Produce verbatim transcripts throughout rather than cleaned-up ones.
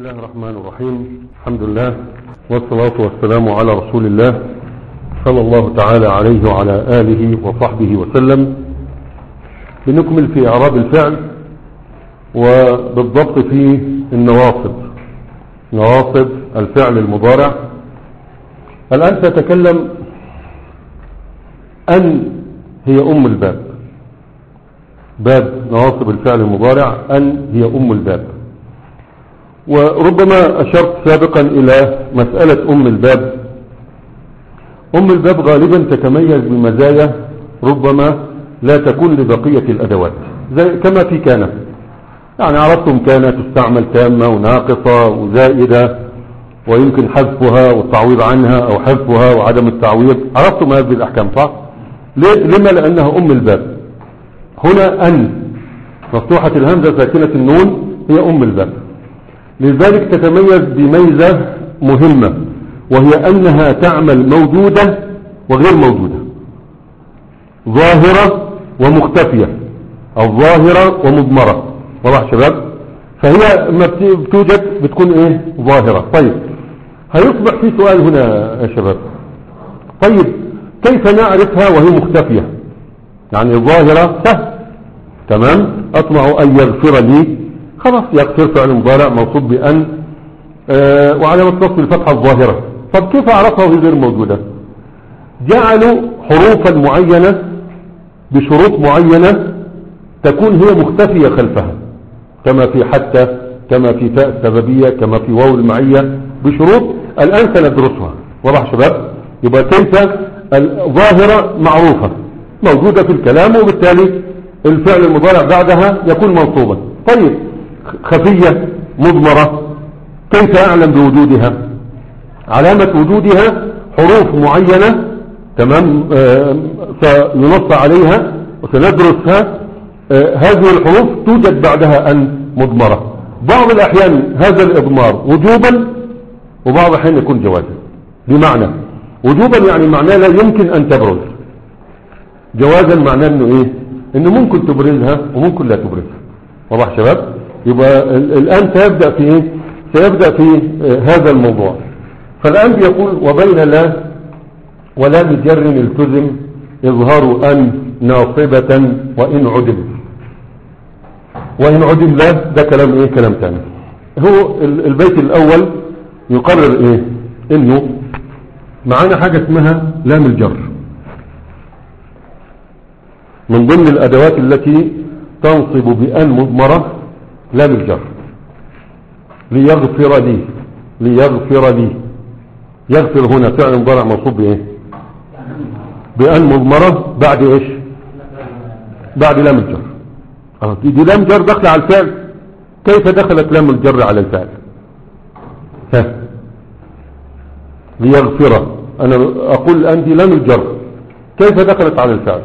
الله الرحمن الرحيم. الحمد لله والصلاة والسلام على رسول الله صلى الله تعالى عليه وعلى آله وصحبه وسلم. بنكمل في إعراب الفعل وبالضبط في النواصب، نواصب الفعل المضارع. الآن سأتكلم أن هي أم الباب، باب نواصب الفعل المضارع أن هي أم الباب. وربما أشرت سابقا إلى مسألة أم الباب. أم الباب غالبا تتميز بمزايا ربما لا تكون لبقية الأدوات، زي كما في كان، يعني عرفتم كان تستعمل تامة وناقصة وزائدة ويمكن حذفها والتعويض عنها أو حذفها وعدم التعويض، عرفتم هذه الأحكام صح؟ لما؟ لأنها أم الباب. هنا أن مفتوحة الهمزة ساكنة النون هي أم الباب، لذلك تتميز بميزة مهمة، وهي أنها تعمل موجودة وغير موجودة، ظاهرة ومختفية، أو ظاهرة ومضمرة. واضح شباب؟ فهي ما بتوجد بتكون ايه؟ ظاهرة. طيب هيصبح في سؤال هنا يا شباب، طيب كيف نعرفها وهي مختفية؟ يعني ظاهرة سهل، تمام، أطمع أن يغفر لي، خلاص يغفر فعل مضارع موصوب بأن آه وعلامة نصب الفتحة الظاهرة. طب كيف أعرفها وهي غير موجودة؟ جعلوا حروفا معينة بشروط معينة تكون هي مختفية خلفها، كما في حتى، كما في تاء السببية، كما في واو المعية، بشروط الآن سندرسها. واضح شباب؟ يبقى كيف الظاهرة معروفة موجودة في الكلام، وبالتالي الفعل المضارع بعدها يكون منصوبا. طيب خفية مضمرة، كيف أعلم بوجودها؟ علامة وجودها حروف معينة، تمام، آه سننص عليها وسندرسها. آه هذه الحروف توجد بعدها أن مضمرة. بعض الأحيان هذا الإضمار وجوبا، وبعض الأحيان يكون جوازا. بمعنى وجوبا يعني معناه لا يمكن أن تبرز، جوازا معناه أنه إيه؟ أنه ممكن تبرزها وممكن لا تبرزها. واضح شباب؟ يبقى الآن سيبدأ في إيه؟ سيبدأ في هذا الموضوع. فالآن بيقول وبين لا ولام جر التزم إظهار أن ناصبة وإن عدم. وإن عدم لا، ده كلام إيه؟ كلام تاني. هو البيت الأول يقرر إيه؟ إنه معانا حاجة اسمها لام الجر، من ضمن الأدوات التي تنصب بأن مضمرة لام الجر. ليغفر لي، ليغفر لي، يغفر هنا فعل مضارع منصوب بايه؟ بأن مضمرة بعد ايش؟ بعد لام الجر. دي لام جر دخل على الفعل. كيف دخلت لام الجر على الفعل؟ ها ليغفر، انا اقول الان دي لام الجر كيف دخلت على الفعل؟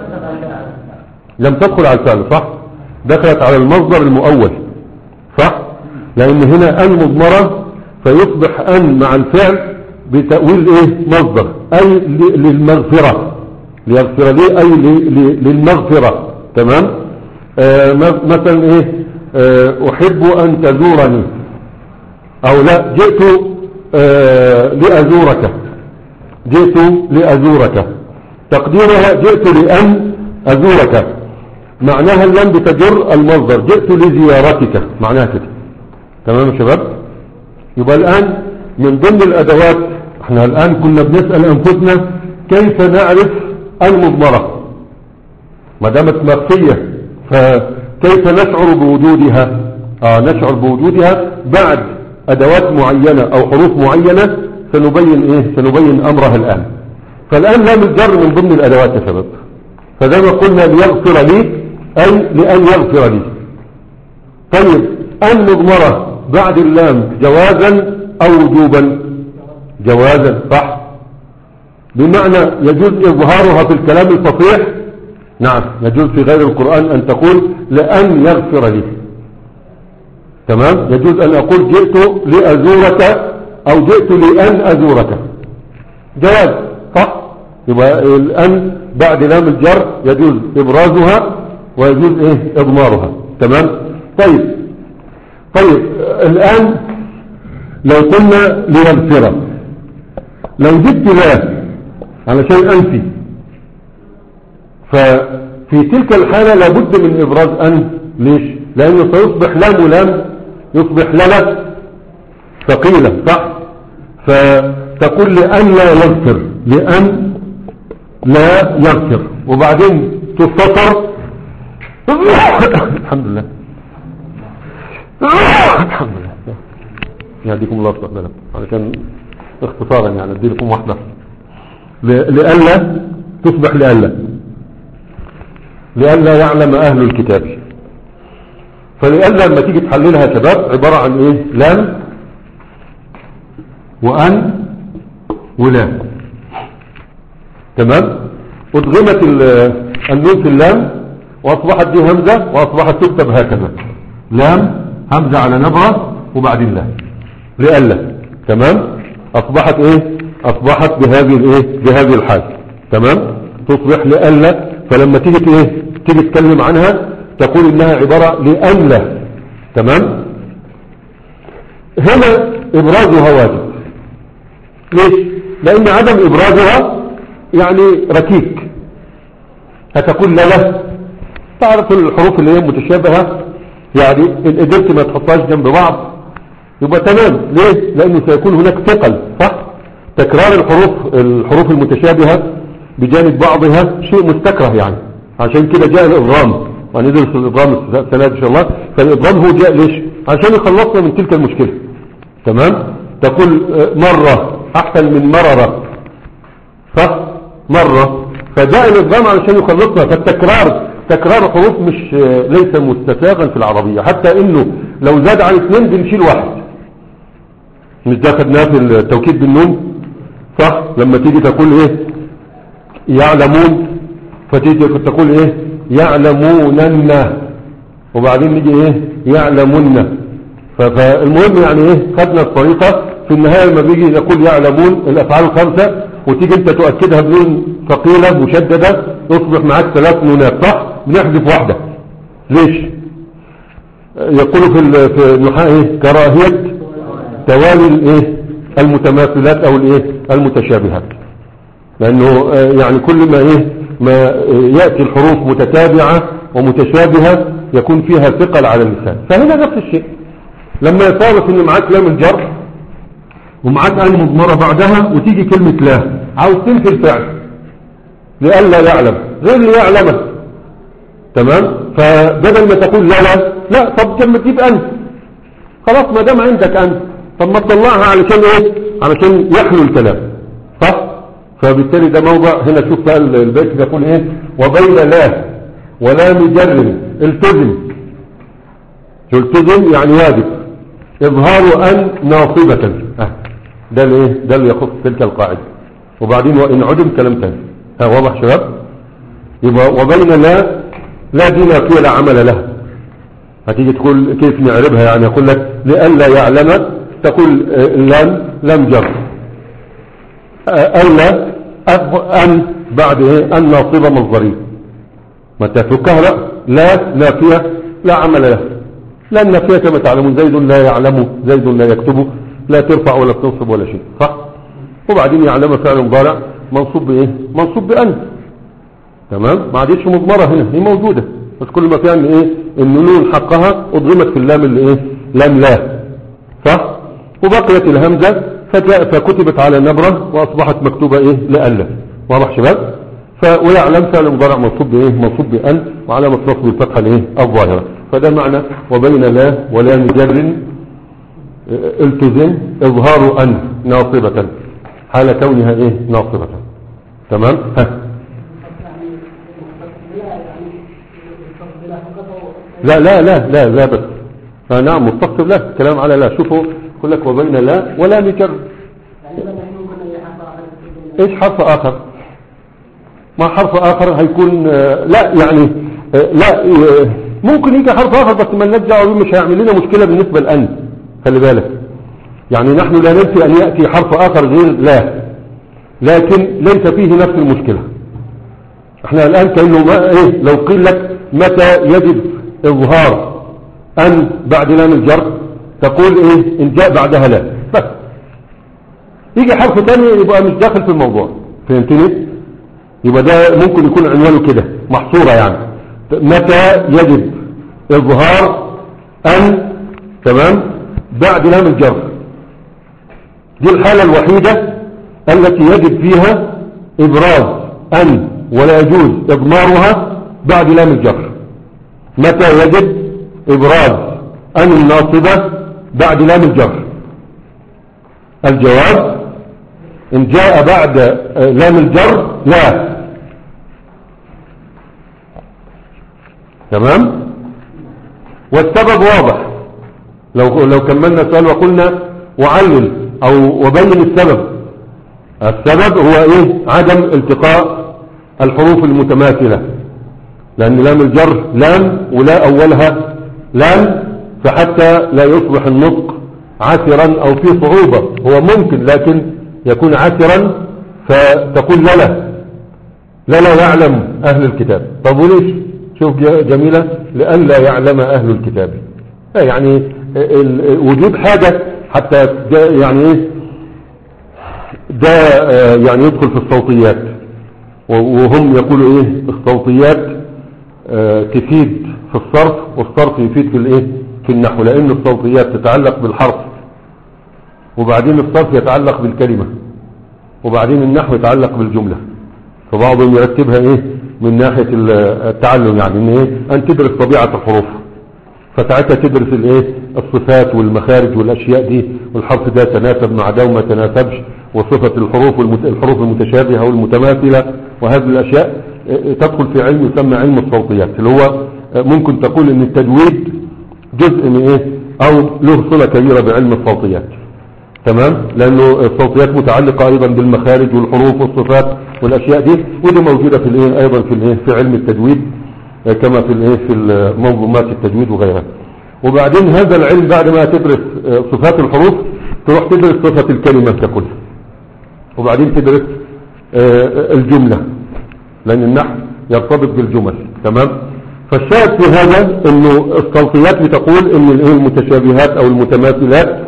لم تدخل على الفعل صح؟ دخلت على المصدر المؤول صح؟ لأن هنا أن مضمرة فيصبح أن مع الفعل بتأويل إيه؟ مصدر، أي للمغفرة، ليغفر لي أي للمغفرة. تمام؟ آه مثلا إيه؟ آه أحب أن تزورني، أو لا، جئت آه لأزورك، جئت لأزورك، تقديرها جئت لأن أزورك، معناها اللام بتجر المصدر، جئت لزيارتك، معناها كده. تمام يا شباب؟ يبقى الآن من ضمن الأدوات، احنا الآن كنا بنسأل أنفسنا كيف نعرف المضمرة ما دامت مخفية، فكيف نشعر بوجودها؟ آه نشعر بوجودها بعد أدوات معينة أو حروف معينة سنبين إيه؟ سنبين أمرها الآن. فالآن لام الجر من ضمن الأدوات يا شباب، فزي ما قلنا ليغفر لي أي لأن يغفر لي. طيب أن مضمرة بعد اللام جوازا أو وجوبا؟ جوازا صح، بمعنى يجوز إظهارها في الكلام الفصيح. نعم يجوز في غير القرآن أن تقول لأن يغفر لي، تمام، يجوز أن أقول جئت لأزورك أو جئت لأن أزورك، جواز صح. يبقى الآن بعد لام الجر يجوز إبرازها ويجوز إيه؟ إضمارها. تمام. طيب طيب الآن لو قلنا ليغفر، لو جبت لا علشان أنفي، ففي تلك الحالة لابد من إبراز أن. ليش؟ لأنه سيصبح لام ولام، يصبح للا ثقيلة، صح؟ فتقول لأن لا يغفر، لأن لا يغفر، وبعدين تختصر الحمد لله الحمد لله يهديكم الله سبحانه وتعالى، علشان اختصارا يعني ادي لكم واحدة لألا تصبح لألا لألا يعلم أهل الكتاب. فلألا لما تيجي تحللها يا شباب عبارة عن ايه؟ لام وأن ولام، تمام؟ ادغمت النون في اللام واصبحت دي همزة، واصبحت تكتب هكذا لام همزة على نبرة وبعدين لا لألا، تمام؟ اصبحت ايه؟ اصبحت بهذه الايه؟ بهذه الحال، تمام؟ تصبح لألا. فلما تيجي ايه؟ تيجي تتكلم عنها تقول انها عبارة لألا، تمام؟ هنا ابرازها واجب. ليش؟ لان عدم ابرازها يعني ركيك. هتقول لا لا، تعرف الحروف اللي هي متشابهة يعني ان قدرت ما تحطهاش جنب بعض يبقى تمام. ليه؟ لانه سيكون هناك ثقل، صح؟ تكرار الحروف الحروف المتشابهة بجانب بعضها شيء مستكره يعني، عشان كده جاء الإضغام، وندرس الإضغام السنة إن شاء الله. فالإضغام هو جاء ليش؟ عشان يخلصنا من تلك المشكلة، تمام؟ تقول مرة أحسن من مرة، صح؟ مرة، فجاء الإضغام علشان يخلصنا. فالتكرار تكرار حروف مش ليس مستساغا في العربية، حتى إنه لو زاد عن اثنين بنشيل واحد. مش ده خدناه في التوكيد بالنون، صح؟ لما تيجي تقول إيه؟ يعلمون، فتيجي تقول إيه؟ يعلمونن، وبعدين نيجي إيه؟ يعلمون. فالمهم يعني إيه؟ خدنا الطريقة في النهاية لما بيجي يقول يعلمون الأفعال الخمسة وتيجي أنت تؤكدها بنون ثقيلة مشددة يصبح معاك ثلاث نونات، صح؟ بنحذف واحدة. ليش؟ يقولوا في في النحاة إيه؟ كراهية توالي الإيه؟ المتماثلات أو الإيه؟ المتشابهات، لأنه يعني كل ما إيه؟ ما يأتي الحروف متتابعة ومتشابهة يكون فيها ثقل على اللسان. فهنا نفس الشيء لما يصادف ان معاك لام الجر ومعاك آل مضمرة بعدها وتيجي كلمة لا، عاوز تنفي الفعل لألا يعلم غير اللي يعلمه، تمام؟ فبدل ما تقول لا لا لا، طب لما تجيب أنت خلاص ما دام عندك أنت، طب ما تطلعها علشان ايه؟ علشان يحلو الكلام، صح؟ فبالتالي ده موضع. هنا شوف بقى البيت يقول ايه؟ وبين لا ولا مجرم التزم. التزم يعني واجب اظهار ان ناصبة، اه ده الايه؟ ده اللي يخص تلك القاعدة. وبعدين وان عدم كلام تاني. ها واضح شباب؟ يبقى وبين لا لا دي نافية لا عمل لها. هتيجي تقول كيف نعربها؟ يعني اقول لك لألا يعلم تقول لم لم جر ألا أن بعد ايه؟ أن ناصبة مصدرية، ما تفكها لا لا نافية لا عمل لها. لا النافية كما تعلمون زيد لا يعلم زيد لا يكتب، لا ترفع ولا تنصب ولا شيء، صح؟ وبعدين يعلم فعل مضارع منصوب بايه؟ منصوب بأن، تمام؟ ما عادتش مضمرة هنا، هي موجودة بس كل ما كان ايه؟ النون حقها اضغمت في اللام اللي ايه؟ لام لا، صح؟ وبقيت الهمزة فجاء فكتبت على نبرة واصبحت مكتوبة ايه؟ لألا. واضح شباب؟ ويعلم فعل مضارع منصوب بايه؟ منصوب بأن وعلامة نصب الفتحة الايه؟ الظاهرة. فده معنى وبين لا ولا مجر التزم اظهار ان ناصبة حال كونها ايه؟ ناصبة، تمام؟ ها لا لا لا لا لا بس آه نعم متصل لا كلام على لا. شوفوا يقول لك وبين لا ولا مجر. ايش حرف اخر؟ ما حرف اخر هيكون آه لا يعني آه لا آه ممكن يجي حرف اخر بس ما نرجع مش هيعمل لنا مشكلة بالنسبة لأن. خلي بالك يعني نحن لا ننفي ان يأتي حرف اخر غير لا، لكن ليس فيه نفس المشكلة. احنا الان كأنه ما ايه؟ لو قيل لك متى يجب اظهار ان بعد لام الجر تقول ايه ان جاء بعدها لا بس. يجي حرف ثاني يبقى مش داخل في الموضوع. فهمتني؟ يبقى ده ممكن يكون عنوانه كده محصورة يعني. متى يجب اظهار ان تمام بعد لام الجر. دي الحالة الوحيدة التي يجب فيها ابراز ان ولا يجوز اضمارها بعد لام الجر. متى يجب ابراز ان الناصبة بعد لام الجر؟ الجواب ان جاء بعد لام الجر لا. تمام. والسبب واضح. لو لو كملنا السؤال وقلنا وعلل او وبين السبب. السبب هو ايه؟ عدم التقاء الحروف المتماثلة، لان لام الجر لام ولا اولها لام، فحتى لا يصبح النطق عسرا او فيه صعوبة. هو ممكن لكن يكون عسرا فتقول لا لا لا لا يعلم اهل الكتاب. طب وليش؟ شوف جميلة، لألا يعلم اهل الكتاب. يعني وجود حاجة حتى يعني ايه ده يعني يدخل في الصوتيات، وهم يقولوا ايه الصوتيات تفيد في الصرف والصرف يفيد في الايه في النحو، لان الصوتيات تتعلق بالحرف وبعدين الصرف يتعلق بالكلمة وبعدين النحو يتعلق بالجملة. فبعضهم يرتبها ايه من ناحية التعلم، يعني ان ايه ان تدرس طبيعة الحروف، فساعتها تدرس الايه الصفات والمخارج والاشياء دي، والحرف ده تناسب مع ده وما تناسبش، وصفة الحروف والحروف المتشابهة والمتماثلة، وهذه الاشياء تدخل في علم يسمى علم الصوتيات، اللي هو ممكن تقول ان التجويد جزء من ايه او له صلة كبيرة بعلم الصوتيات. تمام، لانه الصوتيات متعلقة ايضا بالمخارج والحروف والصفات والاشياء دي، ودي موجودة في الايه ايضا في الايه في علم التجويد كما في الايه في منظومات التجويد وغيرها. وبعدين هذا العلم بعد ما تدرس صفات الحروف تروح تدرس صفة الكلمة ككل، وبعدين تدرس الجملة، لان النحو يرتبط بالجمل. تمام. فالشاهد في هذا انه الصوتيات بتقول ان الايه المتشابهات او المتماثلات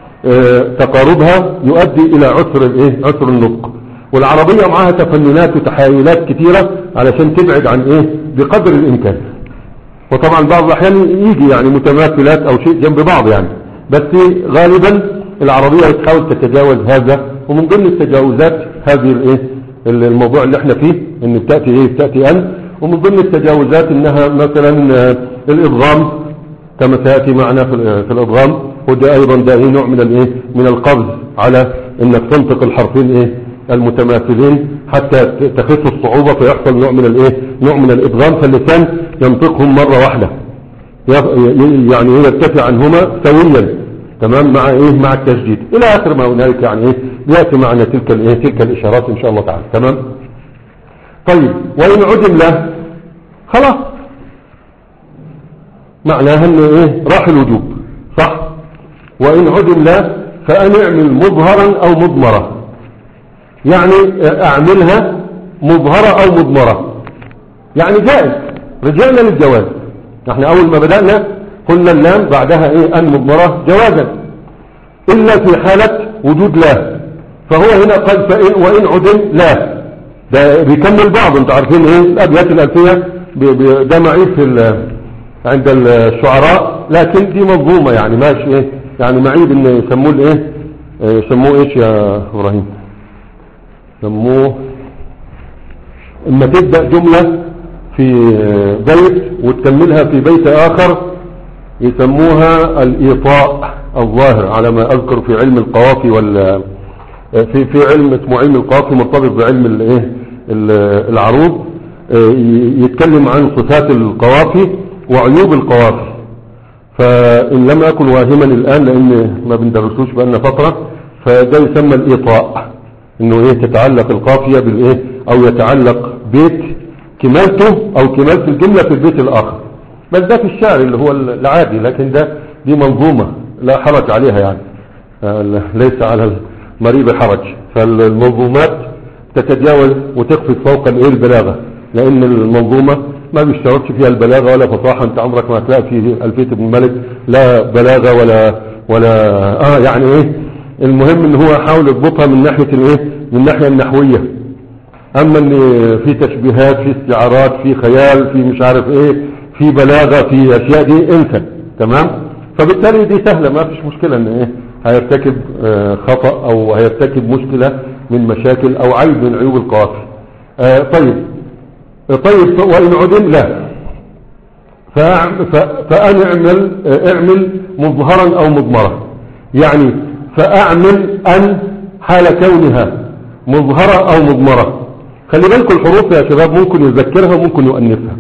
تقاربها يؤدي الى عسر الايه عسر النطق، والعربية معها تفننات وتحايلات كثيرة علشان تبعد عن ايه بقدر الامكان. وطبعا بعض الاحيان يجي يعني متماثلات او شيء جنب بعض يعني، بس غالبا العربية بتحاول تتجاوز هذا. ومن ضمن التجاوزات هذه الايه الموضوع اللي احنا فيه ان بتأتي ايه بتأتي ان، ومن ضمن التجاوزات انها مثلا الادغام كما سيأتي معنا في الادغام، وده ايضا ده ايه نوع من الايه من القبض على انك تنطق الحرفين ايه المتماثلين حتى تخف الصعوبة، فيحصل نوع من الايه نوع من الادغام، فاللسان ينطقهم مرة واحدة يعني يرتفع عنهما سويا. تمام، مع ايه مع التشديد الى اخر ما هنالك، يعني ايه ياتي معنا تلك الايه تلك الاشارات ان شاء الله تعالى. تمام. طيب، وان عدم له خلاص معناها انه ايه راح الوجوب، صح. وان عدم له فان اعمل مظهرا او مضمرة، يعني اعملها مظهرة او مضمرة، يعني جائز. رجعنا للجواز، احنا اول ما بدأنا قلنا اللام بعدها ايه ان مضمرة جوازا، الا في حالة وجود لا. فهو هنا قال فإن وان عدم لا، ده بيكمل بعض. انتوا عارفين ايه الابيات الالفية ده معيب في عند الشعراء، لكن دي منظومة يعني ماشي ايه يعني معيب ان يسموه ايه يسموه ايش يا ابراهيم يسموه اما تبدأ جملة في بيت وتكملها في بيت اخر يسموها الايطاء الظاهر، على ما اذكر في علم القوافي وال في في علم اسمه علم القوافي مرتبط بعلم الايه العروض، يتكلم عن صفات القوافي وعيوب القوافي. فان لم اكن واهما الان لان ما بندرسوش بقالنا فترة، فده يسمى الايطاء، انه ايه تتعلق القافية بالايه او يتعلق بيت كمالته او كمالة الجملة في البيت الاخر. بس ده في الشعر اللي هو العادي، لكن ده دي منظومة لا حرج عليها يعني، ليس على المريض حرج. فالمنظومات تتجاوز وتخفض فوق الايه البلاغة، لان المنظومة ما بيشترطش فيها البلاغة ولا فصاحة. انت عمرك ما هتلاقي في ألفية ابن مالك لا بلاغة ولا ولا اه يعني ايه، المهم ان هو حاول يضبطها من ناحية الايه، من الناحية النحوية. اما ان في تشبيهات، في استعارات، في خيال، في مش عارف ايه، في بلاغة، في اشياء دي انسى. تمام. فبالتالي دي سهلة، ما فيش مشكلة ان ايه هيرتكب آه خطأ او هيرتكب مشكلة من مشاكل او عيب من عيوب القوافي. آه طيب طيب وان عدم لا، فأن اعمل اعمل مظهرا او مضمرا، يعني فاعمل ان حال كونها مظهرة او مضمرة. خلي بالكم الحروف يا شباب ممكن يذكرها وممكن يؤنثها.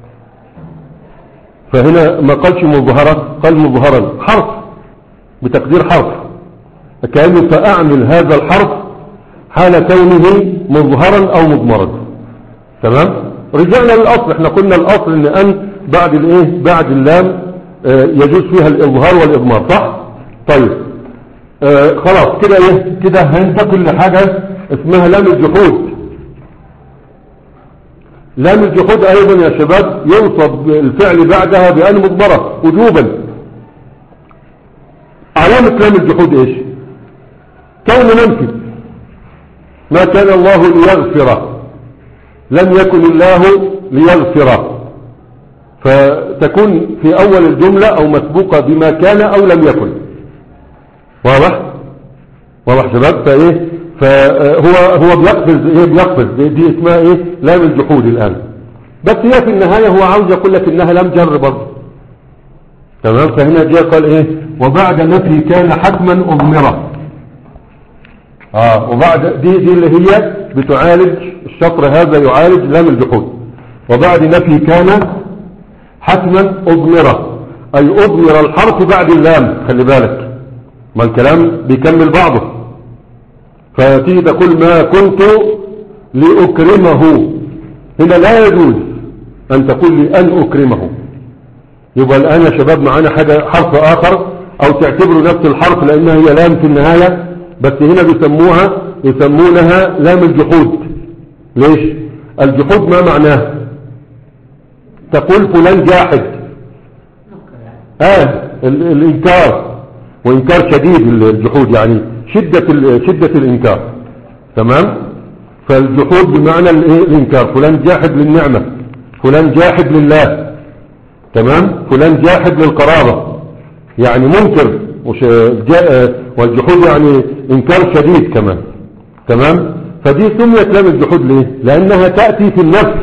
فهنا ما قالش مظهرة، قال مظهرا، حرف بتقدير حرف، كأنه فاعمل هذا الحرف حال كونه مظهرا او مضمرا. تمام. رجعنا للاصل، احنا قلنا الاصل ان ان بعد الايه، بعد اللام اه يجوز فيها الاظهار والاضمار، صح؟ طيب اه خلاص كده ايه، كده هنسى كل حاجة اسمها لام الجحود. لام الجحود ايضا يا شباب ينصب الفعل بعدها بان مضمرة وجوبا. علامة لام الجحود ايش؟ كون منفي، ما كان الله ليغفر، لم يكن الله ليغفر، فتكون في اول الجملة او مسبوقة بما كان او لم يكن. واضح؟ واضح شباب؟ فايه، فهو هو بيقفز ايه، بيقفز دي, دي اسمها ايه، لام الجحود الان. بس هي في النهاية هو عاوز يقول لك انها لم جر برضه. تمام. فهنا جاء قال ايه، وبعد نفي كان حتما اضمره. اه وبعد دي دي اللي هي بتعالج الشطر هذا، يعالج لام الجحود. وبعد نفي كان حتما اضمره، اي اضمر الحرف بعد اللام. خلي بالك ما الكلام بيكمل بعضه. فتيجي تقول ما كنت لأكرمه، هنا لا يجوز أن تقول لي أن أكرمه. يبقى الآن يا شباب معانا حاجة، حرف آخر، أو تعتبروا نفس الحرف لأنها هي لام في النهاية، بس هنا بيسموها يسمونها لام الجحود. ليش؟ الجحود ما معناه؟ تقول فلان جاحد، آه الإنكار، وإنكار شديد الجحود، يعني شدة شدة الإنكار. تمام. فالجحود بمعنى الإنكار، فلان جاحد للنعمة، فلان جاحد لله. تمام. فلان جاحد للقرابة، يعني منكر، والجحود يعني إنكار شديد كمان. تمام. فدي سميت لام الجحود ليه؟ لأنها تأتي في النفس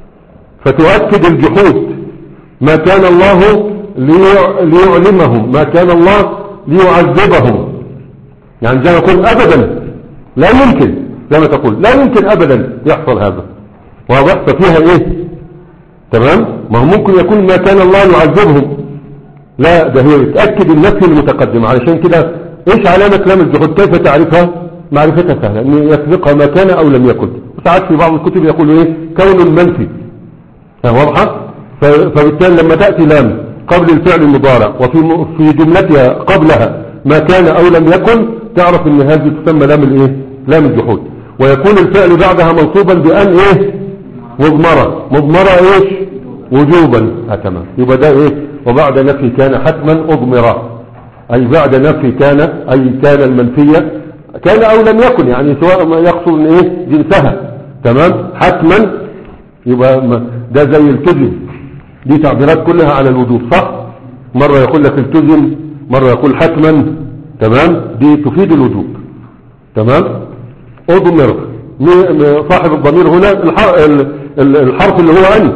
فتؤكد الجحود. ما كان الله ليعلمهم، ما كان الله ليعذبهم، يعني زي ما يقول أبدا لا يمكن، زي ما تقول لا يمكن أبدا يحصل هذا. واضح؟ ففيها إيه؟ تمام. ما هو ممكن يكون ما كان الله يعذبهم، لا ده هي بتأكد النفي المتقدم. علشان كده إيش علامة لام الجحود؟ كيف تعرفها؟ معرفتها سهلة، أن يسبقها ما كان أو لم يكن. وساعات في بعض الكتب يقولوا إيه، كون منفي. واضحة؟ فبالتالي لما تأتي لام قبل الفعل المضارع وفي في جملتها قبلها ما كان او لم يكن، تعرف ان هذه تسمى لام الايه، لام الجحود. ويكون الفعل بعدها منصوبا بان ايه، مضمرة. مضمرة ايش؟ وجوبا. تمام. يبقى ده ايه، وبعد نفي كان حتما اضمرا، اي بعد نفي كان، اي كان المنفية كان او لم يكن، يعني سواء ما يقصد ان ايه جنسها. تمام. حتما يبقى ده زي التزم، دي تعبيرات كلها على الوجوب، صح؟ مرة يقول لك التزم، مرة يقول حتما. تمام. دي تفيد الوجوب. تمام. اضمر، صاحب الضمير هنا الحرف اللي هو ان،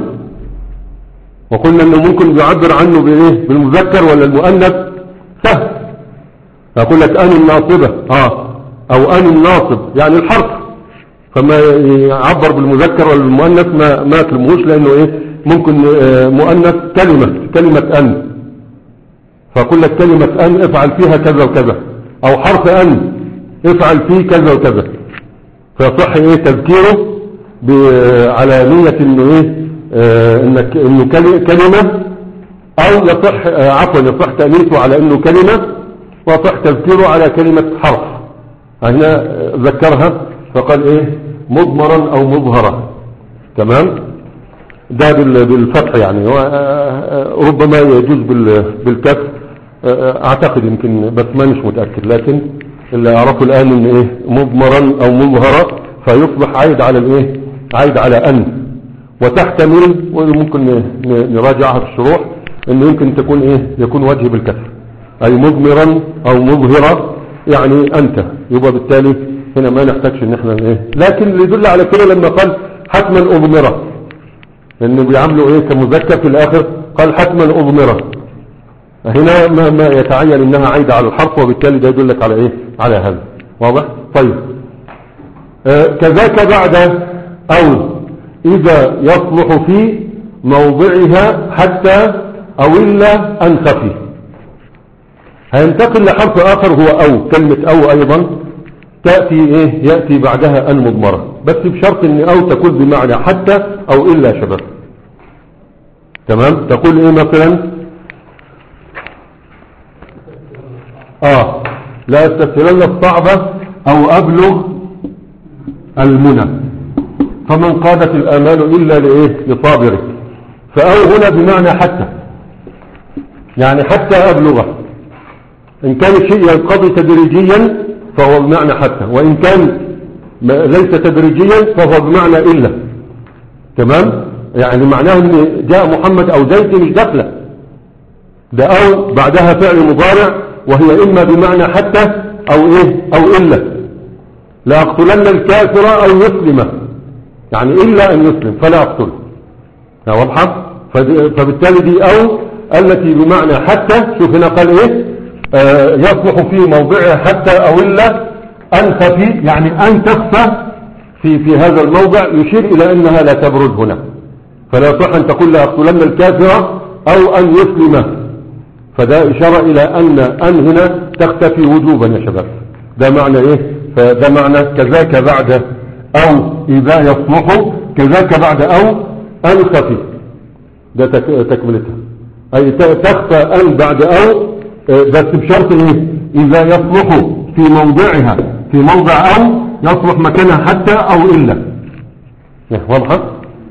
وقلنا انه ممكن يعبر عنه بايه، بالمذكر ولا المؤنث، سهل. يقول لك ان الناصبة اه او ان الناصب، يعني الحرف، فما يعبر بالمذكر ولا المؤنث ما ما تلموش، لانه ايه ممكن مؤنث كلمة كلمة ان، فأقول لك كلمة ان افعل فيها كذا وكذا، او حرف ان افعل فيه كذا وكذا، فيصح ايه تذكيره على نية انه ايه اه انك انه كلمة، او يصح اه عفوا يصح تأنيثه على انه كلمة، ويصح تذكيره على كلمة حرف. هنا ذكرها فقال ايه مضمرا او مظهرا. تمام. ده بالفتح يعني، ربما يجوز بالكسر اعتقد يمكن بس ما مش متأكد، لكن اللي اعرفه الان ان ايه مضمرا او مظهرا فيصبح عايد على الايه عايد على ان، وتحتمل وممكن نراجعها في الشروح انه يمكن تكون ايه يكون وجه بالكسر، اي مضمرا او مظهرا يعني انت، يبقى بالتالي هنا ما نحتاجش ان احنا ايه، لكن اللي يدل على كده لما قال حتما اضمره، انه بيعملوا ايه كمذكر في الاخر قال حتما اضمره، هنا ما, ما يتعين انها عايدة على الحرف، وبالتالي ده يدلك على ايه على هذا. واضح؟ طيب آه كذاك بعد او اذا يصلح في موضعها حتى او الا ان خفي، هينتقل لحرف اخر هو او، كلمة او ايضا تأتي ايه يأتي بعدها ان مضمرة، بس بشرط ان او تكون بمعنى حتى او الا شباب. تمام؟ تقول ايه مثلا اه لا استسهلن الصعبة او ابلغ المنى فمن قادت الامال الا لايه لصابره، فاو هنا بمعنى حتى، يعني حتى ابلغه، ان كان الشيء ينقضي تدريجيا فهو بمعنى حتى، وان كان ليس تدريجيا فهو بمعنى الا. تمام؟ يعني معناه ان جاء محمد او زيد مش داخله، ده او بعدها فعل مضارع وهي اما بمعنى حتى او ايه او الا، لا اقتلن الكافر او يسلم، يعني الا ان يسلم فلا اقتله. واضحه؟ فبالتالي دي او التي بمعنى حتى، شوف هنا قال ايه آه يصلح في موضعها حتى او الا ان خفي، يعني ان تخفى في في هذا الموضع، يشير الى انها لا تبرز هنا، فلا يصح ان تقول لا اقتلن الكافر او ان يسلم، فده اشاره الى ان ان هنا تختفي وجوبا يا شباب. ده معنى ايه؟ فده معنى كذاك بعد او اذا يصلح، كذاك بعد او ان خفي، ده تكملتها، اي تخفى ان بعد او بس بشرط ايه اذا يصلح في موضعها، في موضع او يصلح مكانها حتى او الا. واضحه؟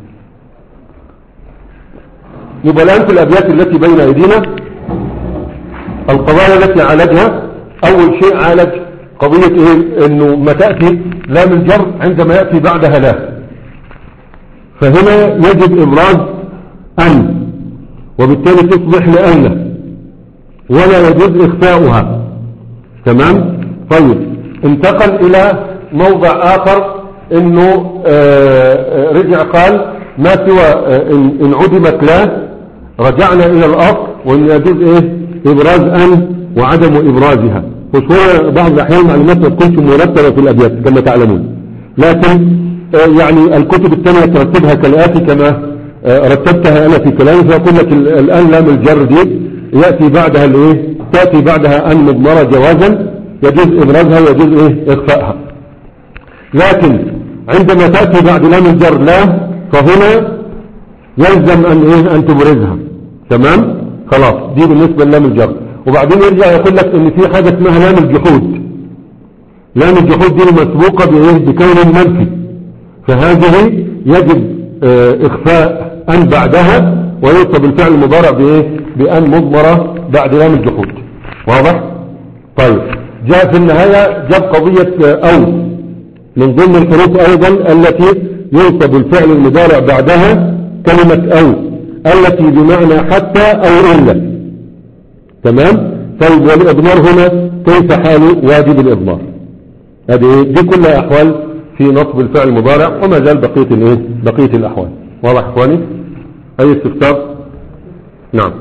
يبقى الان في الابيات التي بين ايدينا القضايا التي عالجها، اول شيء عالج قضية ايه انه ما تأتي لام الجر عندما يأتي بعدها لا، فهنا يجب ابراز ان، وبالتالي تصبح لأن، ولا يجوز اخفاؤها. تمام؟ طيب انتقل الى موضع اخر انه آآ رجع قال ما سوى ان, إن عدمت لا رجعنا الى الاصل، وان يجوز ايه ابراز ان وعدم ابرازها. وشوية بعض الاحيان معلومات ما تكونش مرتبة في الابيات كما تعلمون، لكن يعني الكتب الثانية ترتبها كالآتي كما رتبتها انا في كلامي، فاقول لك الان لام الجر دي يأتي بعدها الايه تأتي بعدها ان مضمرة جوازا يجوز ابرازها ويجوز ايه اخفائها، لكن عندما تأتي بعد لام الجر لا فهنا يلزم ان ايه ان تبرزها. تمام؟ خلاص دي بالنسبة للام الجر. وبعدين يرجع يقول لك ان في حاجة اسمها لام الجحود، لام الجحود دي مسبوقة بايه بكون منفي، فهذه يجب اه اخفاء ان بعدها ويوصف الفعل المضارع بايه بان مضمرة بعد لام الجحود. واضح؟ طيب جاء في النهاية جاب قضية او من ضمن الحروف ايضا التي يوصف الفعل المضارع بعدها كلمة او التي بمعنى حتى او الا. تمام؟ طيب والاضمار هنا كيف حال واجب الاضمار؟ هذه دي كلها احوال في نصب الفعل المضارع، وما زال بقية الايه بقية الاحوال. واضح اخواني؟ اي استفسار؟ نعم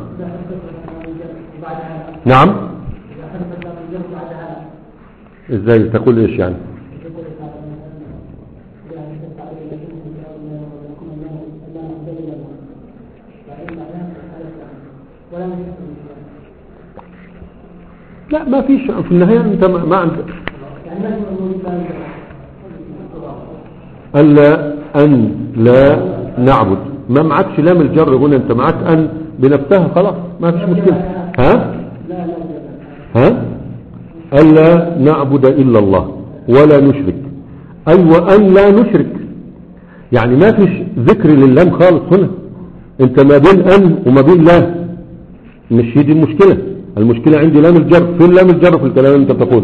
نعم. ازاي تقول ايش يعني؟ لا ما فيش في النهاية انت ما عندك ألا أن لا نعبد، ما معكش لام الجر هنا، انت معك أن بنفسها خلاص ما فيش مشكلة. ها ها ألا نعبد إلا الله ولا نشرك، أيوة أن لا نشرك، يعني ما فيش ذكر للام خالص هنا، انت ما بين أن وما بين لا، مش هي دي المشكلة. المشكلة عندي لام الجر. فين لام الجر في الكلام اللي انت بتقول؟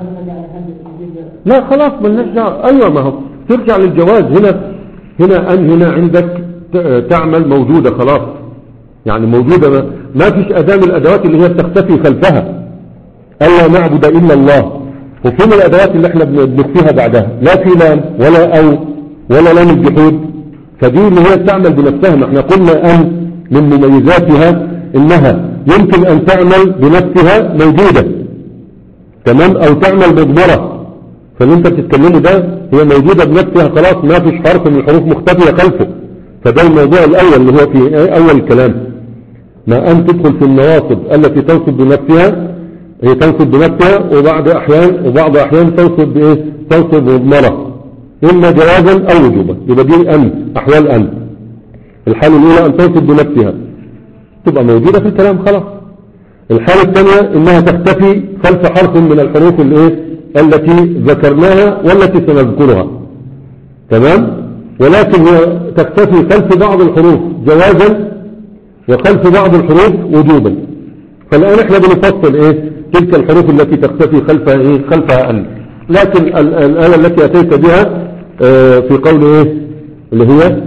لا خلاص ملناش دعوة. ايوه ما هو ترجع للجواز. هنا هنا ان هنا عندك تعمل موجودة خلاص، يعني موجودة، ما, ما فيش اداة من الادوات اللي هي بتختفي خلفها الا نعبد الا الله. وفين الادوات اللي احنا بنخفيها بعدها؟ لا في لام ولا او ولا لام الجحود. فدي اللي هي تعمل بنفسها. ما احنا قلنا ان من مميزاتها انها يمكن ان تعمل بنفسها موجودة، تمام، او تعمل مضمرة. فاللي انت بتتكلمه ده هي موجودة بنفسها خلاص، ما فيش حرف من الحروف مختفية خلفه. فده الموضوع الاول اللي هو في اول الكلام. ما ان تدخل في النواصب التي تنصب بنفسها، هي تنصب بنفسها وبعض احيان وبعض احيان تنصب بايه؟ تنصب مضمرة، اما جوازا او وجوبا. يبقى دي ان احوال ان. الحالة الاولى ان تنصب بنفسها تبقى موجودة في الكلام خلاص. الحالة الثانية انها تختفي خلف حرف من الحروف الايه التي ذكرناها والتي سنذكرها، تمام. ولكن هي تختفي خلف بعض الحروف جوازا وخلف بعض الحروف وجوبا. فالآن احنا بنفصل ايه تلك الحروف التي تختفي خلفها ايه خلفها ان. لكن الآية التي أتيت بها اه في قول ايه اللي هي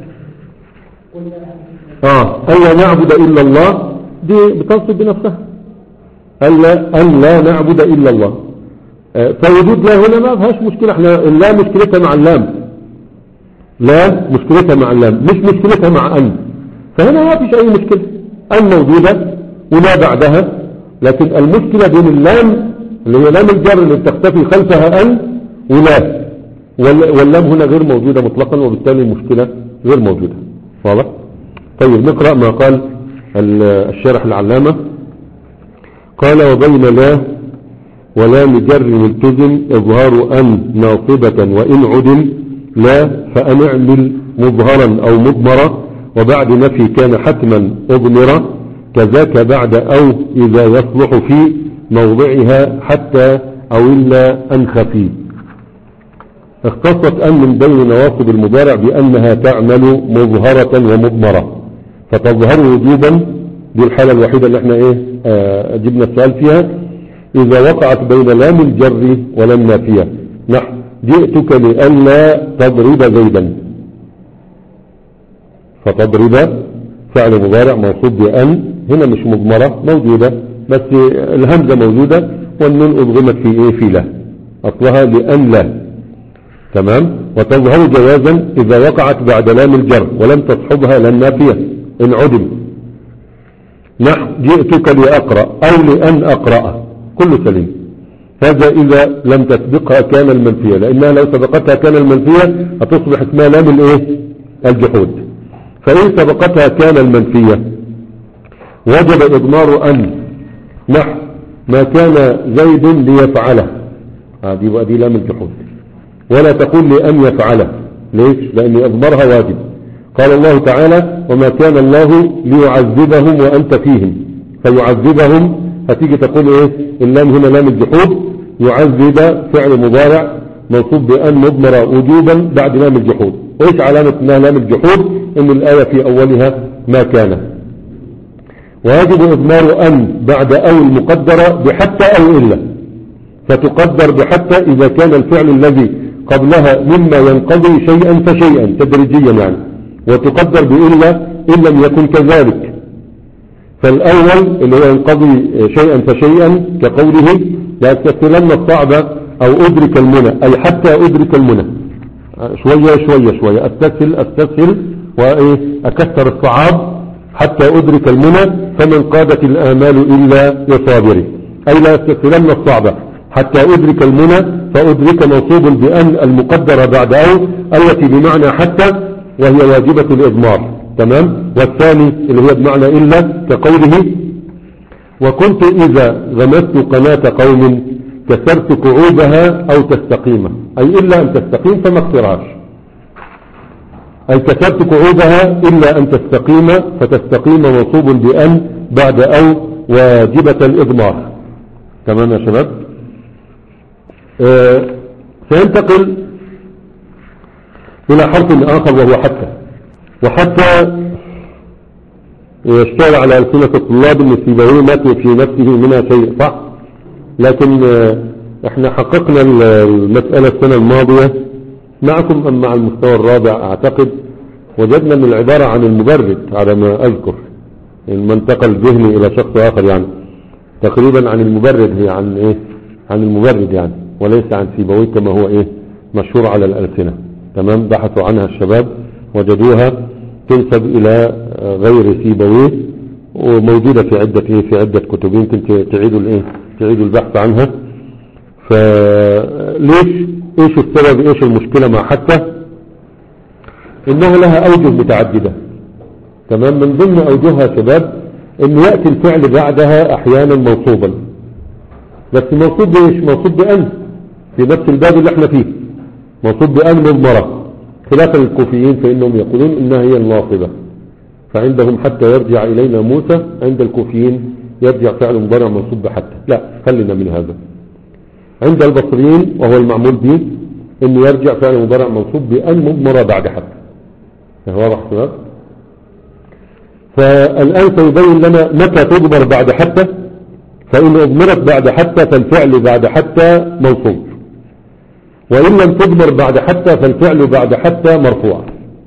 اه ألا نعبد إلا الله، دي بتنصب بنفسها ألا أن لا نعبد إلا الله. اه فوجود لا هنا ما فيهاش مشكلة. احنا لا مشكلتها مع اللام، لا مشكلتها مع اللام مش مشكلتها مع أن. فهنا ما فيش أي مشكلة، أن موجودة ولا بعدها. لكن المشكلة بين اللام اللي هي لام الجر اللي بتختفي خلفها أن ولا، واللام هنا غير موجودة مطلقا، وبالتالي المشكلة غير موجودة. واضح؟ طيب نقرأ ما قال الشارح العلامة. قال وبين لا ولام جر ملتزم إظهار أن ناصبة وإن عدم لا فأن اعمل مظهرا أو مضمرا، وبعد نفي كان حتما أضمرا، كذاك بعد أو إذا يصلح في موضعها حتى أو إلا أن خفي. اختصت أن من بين نواصب المضارع بأنها تعمل مظهرة ومضمرة فتظهر وجوبا. دي الحالة الوحيدة اللي احنا ايه آه جبنا السؤال فيها. إذا وقعت بين لام الجر ولام نافية نحو جئتك لألا تضرب زيدا، فتضرب فعل مضارع موصوب بأن، هنا مش مضمرة موجودة بس الهمزة موجودة والنون أضغمت في ايه في لا، أصلها لأن لا، تمام. وتظهر جوازا إذا وقعت بعد لام الجر ولم تصحبها لام نافية إن عدم نحو جئتك لأقرأ أو لأن أقرأ، كل سليم. هذا إذا لم تسبقها كان المنفية، لأنها لو سبقتها كان المنفية هتصبح اسمها لام الايه الجحود. فإن سبقتها كان المنفية وجب إضمار أن نحو ما كان زيد ليفعله، هذه بقى دي لام الجحود. ولا تقول لأن يفعله، ليش؟ لأن إضمارها واجب. قال الله تعالى وما كان الله ليعذبهم وأنت فيهم، فيعذبهم هتيجي تقول ايه اللام هنا لام الجحود. يعذب فعل مضارع منصوب بأن مضمرة وجوبا بعد لام الجحود. وايش علامة انها لام الجحود؟ ان الآية في اولها ما كان. ويجب اضمار ان بعد او المقدرة بحتى او الا، فتقدر بحتى اذا كان الفعل الذي قبلها مما ينقضي شيئا فشيئا تدريجيا يعني، وتقدر بإلا إن لم يكن كذلك. فالأول اللي هو ينقضي شيئا فشيئا كقوله لا تستسلن الصعب أو أدرك المنى، أي حتى أدرك المنى، شوية شوية شوية أستسهل أستسهل وأكثر الصعاب حتى أدرك المنى، فمن قادت الآمال إلا لصابري، أي لا يستسلن الصعب حتى أدرك المنى. فأدرك موصوب بأن المقدرة بعد أو التي بمعنى حتى وهي واجبة الإضمار، تمام. والثاني اللي هي بمعنى إلا كقوله وكنت إذا غمست قناة قوم كسرت كعوبها أو تستقيم، أي إلا أن تستقيم فما اقتراش، أي كسرت كعوبها إلا أن تستقيم، فتستقيم موصوب بأن بعد أو واجبة الإضمار، تمام يا شباب. آه سينتقل إلى حرف آخر وهو حتى. وحتى يشتغل على ألسنة الطلاب ان سيبويه ما في نفسه منها شيء، صح؟ لكن احنا حققنا المسألة السنة الماضية معكم ام مع المستوى الرابع اعتقد، وجدنا ان العبارة عن المبرد على ما اذكر، ما انتقل ذهني الى شخص اخر يعني تقريبا عن المبرد، هي عن ايه؟ عن المبرد يعني، وليس عن سيبويه كما هو ايه مشهور على الألسنة. تمام، بحثوا عنها الشباب وجدوها تنسب الى غير سيبويه، وموجودة في عدة ايه في عدة كتب، يمكن تعيدوا الايه تعيدوا البحث عنها. فليش ايش السبب، ايش المشكلة مع حتى؟ انها لها اوجه متعددة. تمام، من ضمن اوجهها شباب ان يأتي الفعل بعدها احيانا موصوبا، بس موصوب بايش؟ موصوب بأن، في نفس الباب اللي احنا فيه موصوب بأن مضمرة، خلافا للكوفيين فإنهم يقولون إنها هي الناصبة. فعندهم حتى يرجع إلينا موسى، عند الكوفيين يرجع فعل مضارع منصوب بحتى. لا، خلينا من هذا. عند البصريين وهو المعمول به إنه يرجع فعل مضارع منصوب بأن مضمرة بعد حتى. واضح شباب؟ فالآن سيبين لنا متى تضمر بعد حتى. فإن أضمرت بعد حتى فالفعل بعد حتى منصوب، وإن لم تضمر بعد حتى فالفعل بعد حتى مرفوع.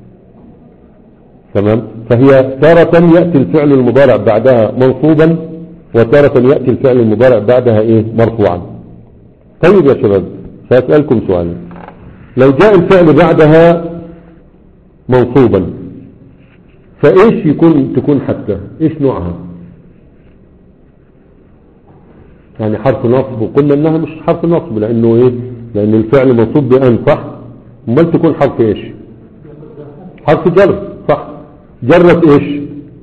تمام، فهي تارة يأتي الفعل المضارع بعدها منصوبا، وتارة يأتي الفعل المضارع بعدها ايه مرفوعا. طيب يا شباب، سأسألكم سؤال، لو جاء الفعل بعدها منصوبا فايش يكون تكون حتى ايش نوعها؟ يعني حرف نصب، وقلنا انها مش حرف نصب لانه ايه لان الفعل منصوب بأن، صح؟ امال تكون حرف ايش؟ حرف جر، صح؟ جرت ايش؟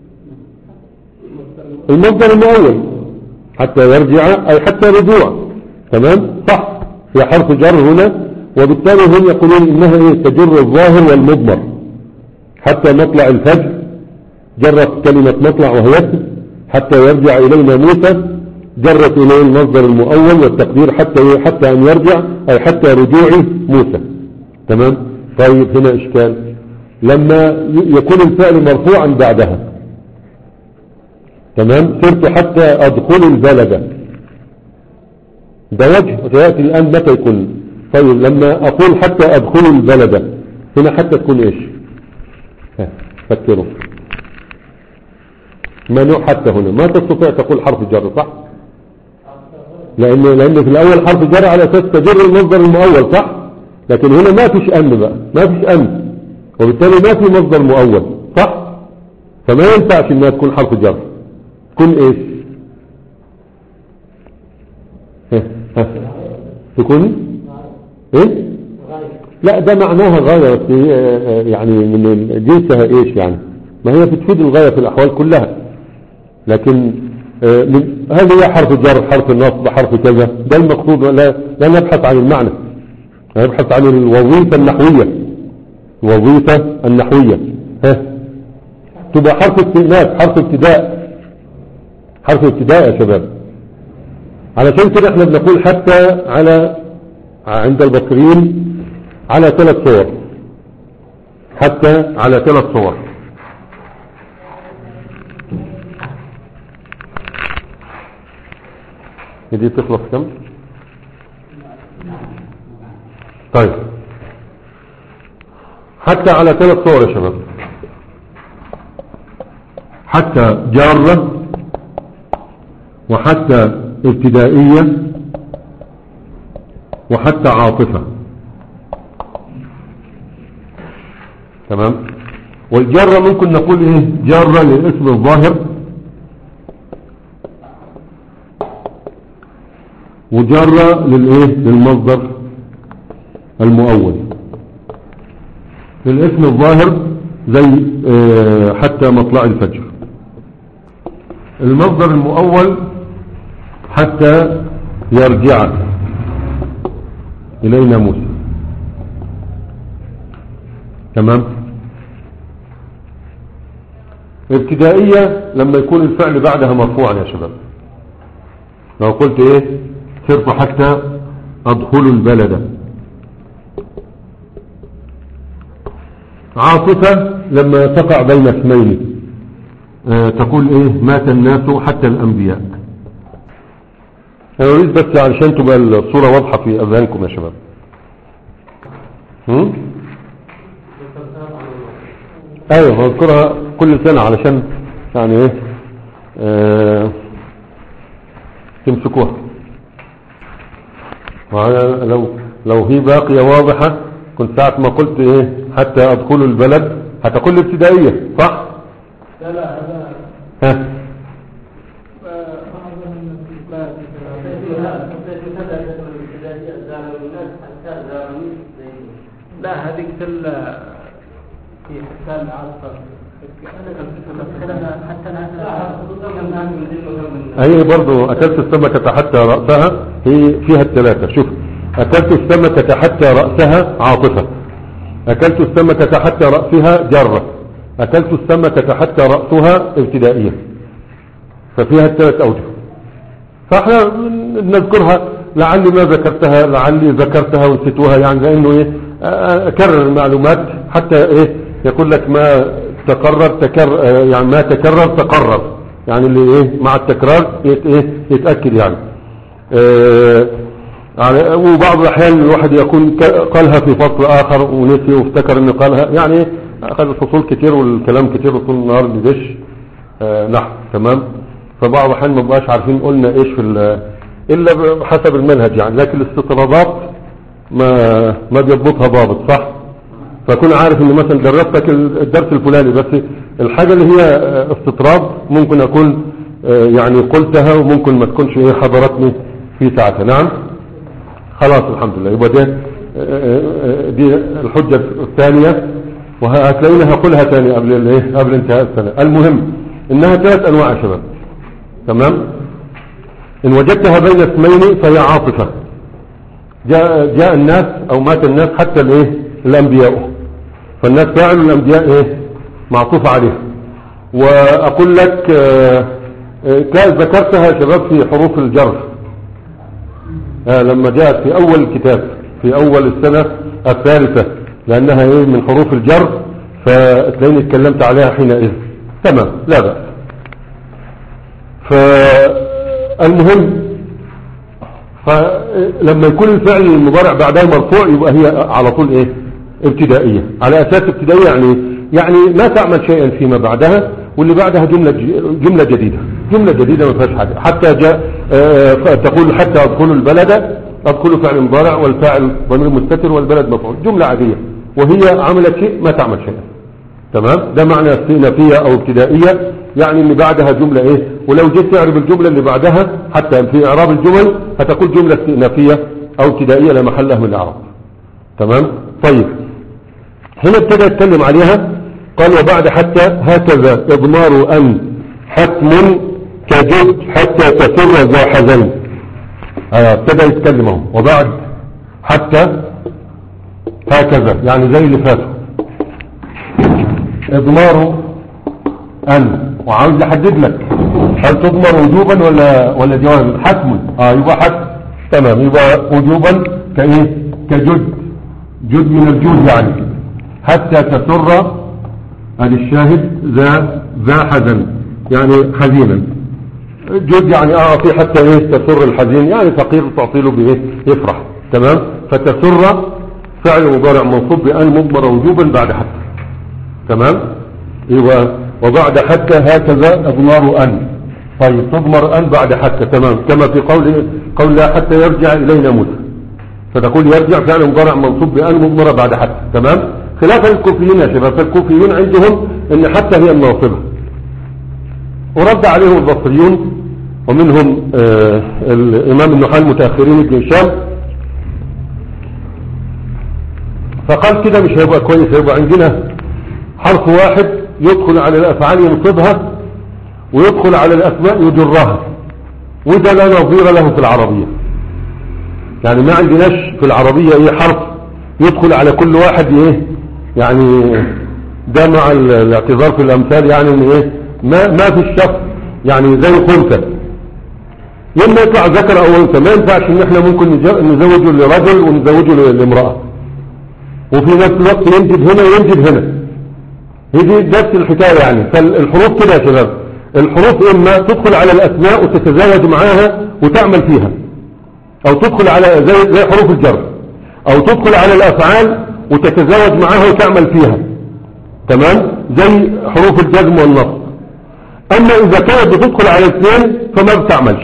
المصدر المؤول حتى يرجع اي حتى رجوع. تمام، صح؟ هي حرف جر هنا، وبالتالي هم يقولون انها ايه تجر الظاهر والمضمر. حتى مطلع الفجر جرت كلمة مطلع وهي حتى يرجع الينا موسى، جرت إليه المصدر المؤول والتقدير حتى حتى أن يرجع أي حتى رجوع موسى. تمام. طيب هنا إشكال، لما يكون الفعل مرفوعا بعدها، تمام، صرت حتى أدخل البلد، ده وجه وسيأتي الآن متى يكون. طيب لما أقول حتى أدخل البلد، هنا حتى تكون إيش؟ ها فكروا، ما نوع حتى هنا؟ ما تستطيع تقول حرف جر، صح؟ لأن لأن في الأول حرف جر على أساس تجر المصدر المؤول، صح؟ لكن هنا ما فيش أن بقى، ما فيش أن، وبالتالي ما في مصدر مؤول، صح؟ فما ينفعش إنها تكون حرف جر، تكون إيش؟ ها ها تكون إيه؟ لا ده معناها غاية، يعني من جنسها إيش يعني؟ ما هي بتفيد الغاية في الأحوال كلها، لكن هل هي حرف جر، حرف النصب، حرف كذا؟ ده المقصود. لا, لا نبحث عن المعنى، نبحث عن الوظيفة النحوية. الوظيفة النحوية ها تبقى حرف استئناف، حرف ابتداء، حرف ابتداء يا شباب. علشان كده احنا بنقول حتى على عند البصريين على ثلاث صور، حتى على ثلاث صور. دي تخلص كم؟ طيب حتى على ثلاث صور يا شباب، حتى جارة، وحتى ابتدائية، وحتى عاطفة. تمام. والجارة ممكن نقول ايه؟ جارة للاسم الظاهر، وجارة للايه؟ للمصدر المؤول. للاسم الظاهر زي اه حتى مطلع الفجر. المصدر المؤول حتى يرجع إلينا موسى. تمام. ابتدائية لما يكون الفعل بعدها مرفوعا يا شباب، لو قلت ايه؟ صرت حتى أدخل البلد. عاطفة لما تقع بين اسمين، آه تقول ايه مات الناس حتى الانبياء. انا اريد بس علشان تبقى الصورة واضحة في اذهانكم يا شباب. هم؟ ايوه هذكرها كل سنة علشان يعني ايه آه تمسكوها. لو لو هي باقية واضحة كنت ساعة ما قلت ايه حتى ادخلوا البلد هتقول ابتدائية صح؟ لا لا هذا ها لا هذيك تل في حسان العاصفة هي برضو أكلت السمكة حتى رأسها هي فيها الثلاثة. شوف أكلت السمكة حتى رأسها عاطفة، أكلت السمكة حتى رأسها جرة، أكلت السمكة حتى رأسها ابتدائية، ففيها الثلاث أوجه. فاحنا نذكرها لعلي ما ذكرتها لعلي ذكرتها ونسيتوها يعني لأنه إيه أكرر المعلومات حتى إيه يقول لك ما تكرر تكرر يعني ما تكرر تقرر يعني اللي إيه مع التكرار يت إيه يتأكد يعني إيه. وبعض الأحيان الواحد يكون قالها في فصل آخر ونسي وافتكر إنه قالها يعني أخذ الفصول كتير والكلام كتير وطول النهار بدش آه نحو تمام. فبعض الأحيان ما بقاش عارفين قلنا إيش في إلا بحسب المنهج يعني، لكن الاستطرادات ما ما بيضبطها ضابط صح. فكون عارف إن مثلا درستك الدرس الفلاني بس الحاجة اللي هي استطراد ممكن أكون آه يعني قلتها وممكن ما تكونش إيه حضرتني في ساعتها. نعم خلاص الحمد لله. يبقى دي, دي الحجة الثانية وهتلاقينها هقولها ثاني قبل الايه قبل انتهاء السنة. المهم انها ثلاث انواع يا شباب تمام. ان وجدتها بين اسمين فهي عاطفة. جاء, جاء الناس او مات الناس حتى الايه الانبياء، فالناس فاعل الانبياء ايه معطوف عليه. واقول لك ذكرتها يا شباب في حروف الجر آه لما جاءت في اول الكتاب في اول السنة الثالثة لانها ايه من حروف الجر فتلاقيني اتكلمت عليها حينئذ تمام لا بأس. فالمهم فلما يكون الفعل المضارع بعدها مرفوع يبقى هي على طول ايه ابتدائية على اساس ابتدائية يعني يعني ما تعمل شيئا فيما بعدها واللي بعدها جملة جملة جديدة جملة جديدة ما فيهاش حاجة. حتى جاء آه تقول حتى ادخلوا البلد ادخلوا فعل مضارع والفاعل ضمير مستتر والبلد مفعول جملة عادية وهي عملت شيء ما تعمل شيئا تمام. ده معنى استئنافية او ابتدائية يعني اللي بعدها جملة ايه. ولو جيت تعرف الجملة اللي بعدها حتى في اعراب الجمل هتقول جملة استئنافية او ابتدائية لا محل لها من الاعراب تمام. طيب هنا ابتدى يتكلم عليها قال وبعد حتى هكذا اضمار ان حتم كجد حتى تسر ذا حزن. ابتدى يتكلم اهو وبعد حتى هكذا يعني زي اللي فاتوا اضمار ان وعاوز يحدد لك هل تضمر وجوبا ولا ولا جوازا. حتم اه يبقى حتم تمام يبقى وجوبا كايه كجد جد من الجود يعني حتى تسر هذا الشاهد ذا ذا حزن يعني حزينا. جد يعني اعطي حتى ايه تسر الحزين يعني فقير تعطيله بايه يفرح تمام. فتسر فعل مضارع منصوب بان مضمر وجوبا بعد حتى تمام. يبقى وبعد حتى هكذا اضمار ان. طيب تضمر ان بعد حتى تمام كما في قول قول لا حتى يرجع الينا موسى فتقول يرجع فعل مضارع منصوب بان مضمر بعد حتى تمام. خلافا الكوفيين يا شباب فالكوفيين عندهم ان حتى هي الناصبة ورد عليهم البصريون ومنهم آه الامام النحاة المتأخرين ابن هشام فقال كده مش هيبقى كويس. هيبقى عندنا حرف واحد يدخل على الافعال ينصبها ويدخل على الاسماء يجرها وده لا نظير له في العربية. يعني ما عندناش في العربية ايه حرف يدخل على كل واحد ايه يعني ده مع الاعتذار في الامثال يعني ان ايه ما ما في الشخص يعني زي خنثى لما يطلع ذكر او انثى ما ينفعش ان احنا ممكن نزوجه لرجل ونزوجه لامرأة وفي نفس الوقت ينجب هنا وينجب هنا هي دي نفس الحكاية يعني. فالحروف كده يا شباب، الحروف إما تدخل على الأسماء وتتزاوج معاها وتعمل فيها، أو تدخل على زي, زي حروف الجر، أو تدخل على الأفعال وتتزاوج معاها وتعمل فيها، تمام، زي حروف الجزم والنصب. أما إذا كانت بتدخل على الاثنين فما بتعملش،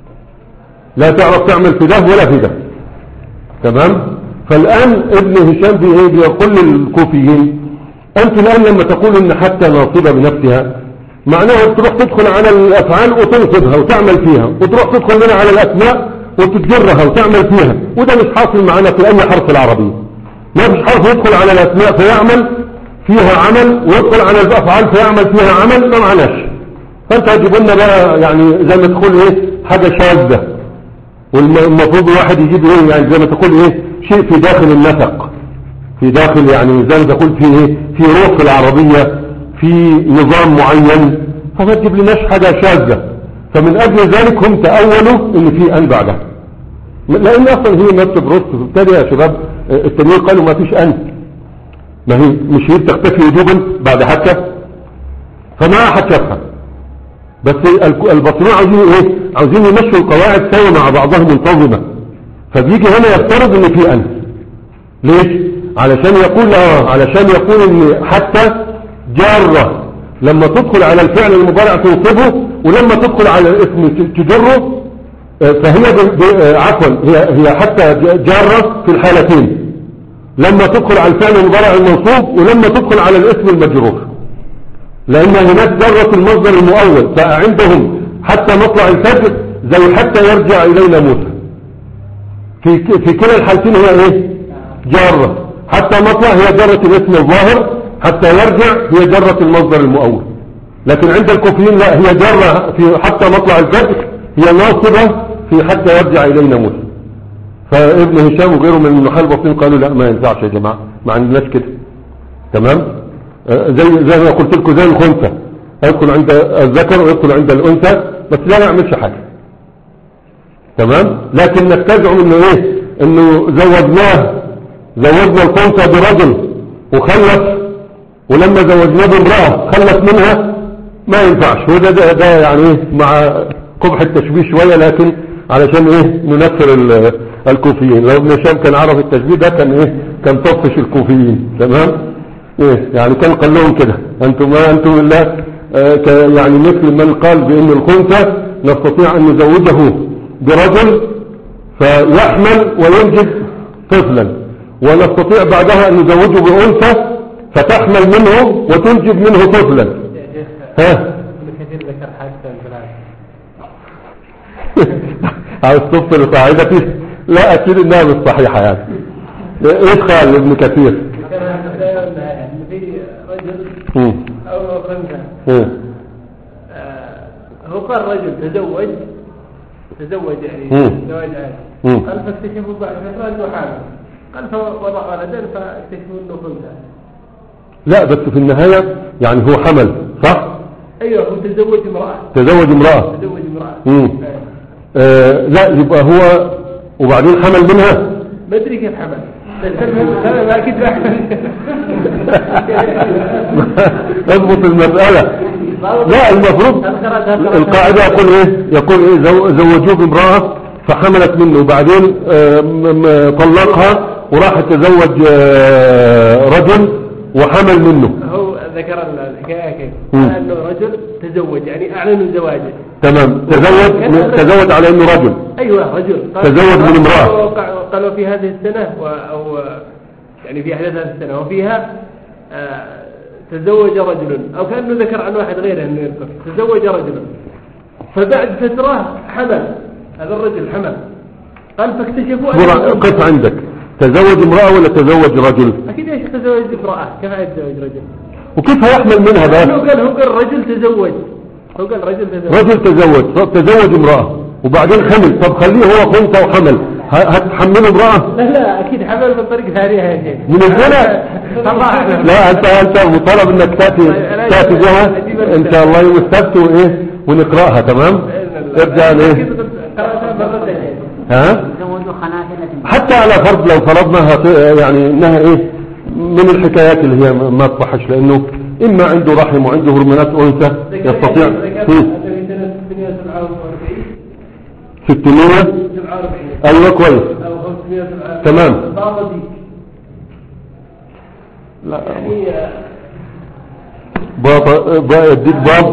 لا تعرف تعمل في ده ولا في ده، تمام. فالآن ابن هشام بيقول للكوفيين أنت الآن لما تقول إن حتى ناصبة بنفسها معناها تروح تدخل على الأفعال وتنصبها وتعمل فيها، وتروح تدخل منها على الأسماء وتتجرها وتعمل فيها، وده مش حاصل معنا في أي حرف العربية. ما فيش حرف يدخل على الأسماء فيعمل فيها عمل ويدخل على الأفعال فيعمل فيها عمل، ما معناش. فأنت هتجيب لنا بقى يعني زي ما تقول إيه حاجة شاذة، والمفروض الواحد يجيب إيه يعني زي ما تقول إيه شيء في داخل النسق، في داخل يعني زي ما تقول في إيه في روح في العربية، في نظام معين، فما تجيب لناش حاجة شاذة. فمن أجل ذلك هم تأولوا إن في أن بعدها، لأن أصلا هي ما بتبرز. فبالتالي يا شباب التنوير قالوا ما فيش أن، ما هي مش هي بتختفي وجوبا بعد حتى، فما أحد شافها. بس البصريون عاوزين ايه عاوزين يمشوا القواعد سوا مع بعضها منتظمة، فبيجي هنا يفترض ان في أن. ليش؟ علشان يقول اه علشان يقول ان حتى جارة لما تدخل على الفعل المضارع تنصبه، ولما تدخل على الاسم تجره، فهي عفوا هي هي حتى جارة في الحالتين، لما تدخل على الفعل المضارع المنصوب ولما تدخل على الاسم المجرور، لأن هناك جرة المصدر المؤول. فعندهم حتى مطلع الفجر زي حتى يرجع إلينا موسى، في في كلا الحالتين هي ايه جارة. حتى مطلع هي جرة الاسم الظاهر، حتى يرجع هي جرة المصدر المؤول. لكن عند الكوفيين لا، هي جرة في حتى مطلع الفجر، هي ناصبة في حتى يرجع إلينا موسى. فابن هشام وغيره من النحاة البصريين قالوا لا ما ينفعش يا جماعة، ما عندناش كده، تمام. زي زي ما قلت لكم زي الخنثى، يدخل عند الذكر ويدخل عند الأنثى، بس لا يعملش حاجة، تمام. لكن تزعم انه ايه انه زوجناه زوجنا الخنثى برجل وخلف، ولما زوجناه بامرأة خلف منها، ما ينفعش. وده ده, ده يعني ايه مع قبح التشبيه شوية، لكن علشان ايه ننفر الكوفيين. لو ابن هشام كان عرف التشبيه ده كان ايه كان طفش الكوفيين، تمام. ايه يعني كان قال لهم كده انتم ما انتم الا آه يعني مثل من قال بان الخنثى نستطيع ان نزوجه برجل فيحمل وينجب طفلا، ونستطيع بعدها ان نزوجه بانثى فتحمل منه وتنجب منه طفلا. ها عاوز تفصل قاعدتي؟ لا اكيد انها مش صحيحه يعني. ايش قال ابن كثير؟ أو خمسة هو قال رجل تزوج تزوج يعني زواج عادي، قال فاكتشفوا بعد فترة أنه حامل، قال فوضع ولدا فاكتشفوا أنه خمسة. لا بس في النهاية يعني هو حمل صح؟ أيوه هو تزوج امرأة تزوج امرأة تزوج امرأة آه لا يبقى هو وبعدين حمل منها، ما أدري كيف حمل، لا ما أكيد لا اضبط المسألة. لا المفروض القاعدة يقول ايه يقول ايه زوجوه بامرأة فحملت منه، وبعدين طلقها وراح تزوج رجل وحمل منه. هو ذكر الحكاية كيف انه رجل تزوج يعني اعلنوا زواجه، تمام. تزوج تزوج على انه رجل، ايوه رجل تزوج من امرأة، قالوا في هذه السنة او يعني في احداث هذه السنة وفيها آه تزوج رجل، او كأنه ذكر عن واحد غيره انه يذكر تزوج رجل، فبعد فترة حمل هذا الرجل حمل، قال فاكتشفوا قف عندك تزوج امرأة ولا تزوج رجل؟ اكيد يا شيخ تزوج امرأة، كيف يتزوج رجل؟ وكيف هيحمل منها بقى؟ هو قال هو قال رجل تزوج هو قال رجل تزوج رجل تزوج تزوج امرأة وبعدين حمل، طب خليه هو خنثى وحمل، هتحمله امرأة؟ لا لا اكيد حمل بطريقة ثانية يا شيخ من الزنا. لا انت انت مطالب انك تاتي تاتي بها ان شاء الله يوم السبت وايه ونقراها، تمام. ارجع لايه ها حتى على فرض لو فرضناها يعني انها ايه من الحكايات اللي هي ما تصحش، لانه إما عنده رحم وعنده هرمونات أنثى يستطيع ستمائة أيوة كويس تمام. لا بابا يديك باب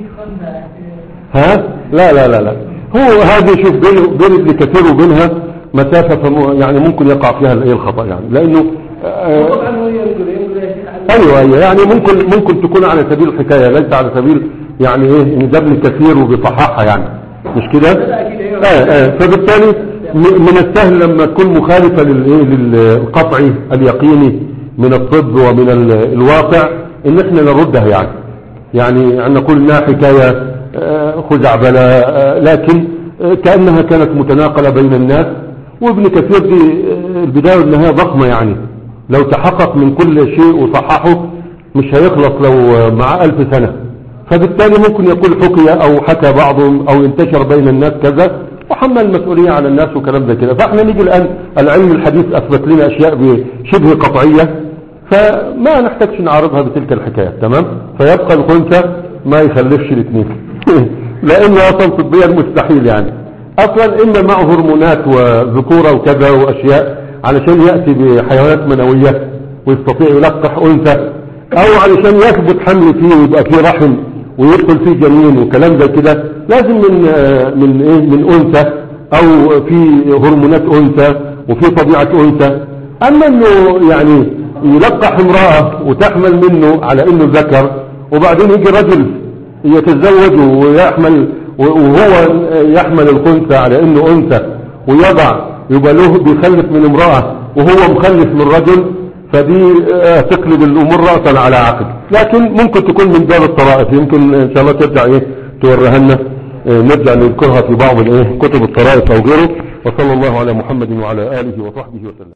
ها لا لا لا لا هو هذا شوف بين بين ابن كثير وبينها مسافة يعني ممكن يقع فيها الايه الخطأ يعني لأنه آه ايوه ايوه يعني ممكن ممكن تكون على سبيل الحكاية ليس على سبيل يعني ايه ان ده ابن كثير وبيصححها يعني مش كده اه اه فبالتالي من السهل لما تكون مخالفة للايه للقطعي اليقيني من الطب ومن الواقع ان احنا نردها يعني يعني ان نقول انها حكاية خزعبلة لكن كأنها كانت متناقلة بين الناس. وابن كثير دي البداية والنهاية ضخمة يعني لو تحقق من كل شيء وصححه مش هيخلص لو مع ألف سنة. فبالتالي ممكن يقول حكي او حكى بعضهم او انتشر بين الناس كذا وحمل المسؤولية على الناس وكلام زي كده. فاحنا نيجي الآن العلم الحديث اثبت لنا اشياء بشبه قطعية فما نحتاجش نعرضها بتلك الحكاية تمام. فيبقى الخنثى ما يخلفش الاثنين لانه اصلا طبيا مستحيل يعني اصلا اما معه هرمونات وذكورة وكذا واشياء علشان يأتي بحيوانات منوية ويستطيع يلقح انثى او علشان يثبت حمل فيه ويبقى فيه رحم ويدخل فيه جنين وكلام زي كده لازم من من ايه من انثى او في هرمونات انثى وفي طبيعة انثى. اما انه يعني يلقح امرأة وتحمل منه على انه ذكر وبعدين يجي رجل يتزوج ويحمل وهو يحمل الخنثى على انه انثى ويضع يبقى له بيخلف من امرأة وهو مخلف من رجل فدي تقلب الامور رأسا على عقل. لكن ممكن تكون من باب الطرائف يمكن ان شاء الله ترجع ايه توريها لنا نرجع نذكرها في بعض الايه كتب الطرائف او غيره. وصلى الله على محمد وعلى اله وصحبه وسلم.